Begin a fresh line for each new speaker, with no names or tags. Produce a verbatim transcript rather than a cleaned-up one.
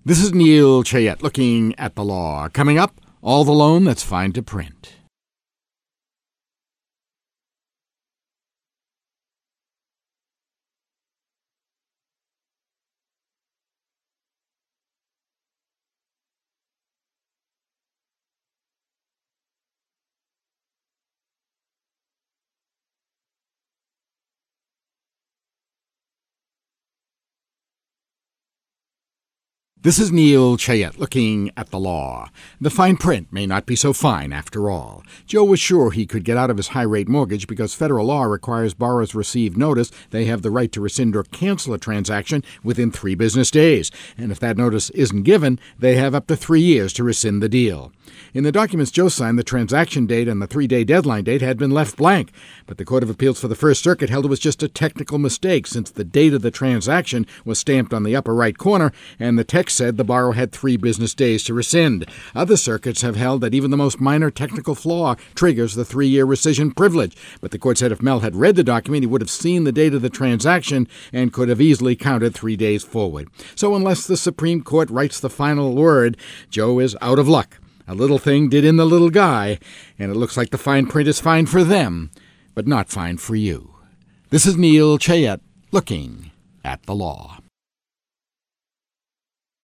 This is Neil Chayette looking at the law. Coming up, all the loan that's fine to print. This is Neil Chayette looking at the law. The fine print may not be so fine after all. Joe was sure he could get out of his high-rate mortgage because federal law requires borrowers receive notice they have the right to rescind or cancel a transaction within three business days. And if that notice isn't given, they have up to three years to rescind the deal. In the documents Joe signed, the transaction date and the three-day deadline date had been left blank, but the Court of Appeals for the First Circuit held it was just a technical mistake since the date of the transaction was stamped on the upper right corner and the text said the borrower had three business days to rescind. Other circuits have held that even the most minor technical flaw triggers the three-year rescission privilege, but the court said if Mel had read the document, he would have seen the date of the transaction and could have easily counted three days forward. So unless the Supreme Court writes the final word, Joe is out of luck. A little thing did in the little guy, and it looks like the fine print is fine for them, but not fine for you. This is Neil Chayette looking at the law.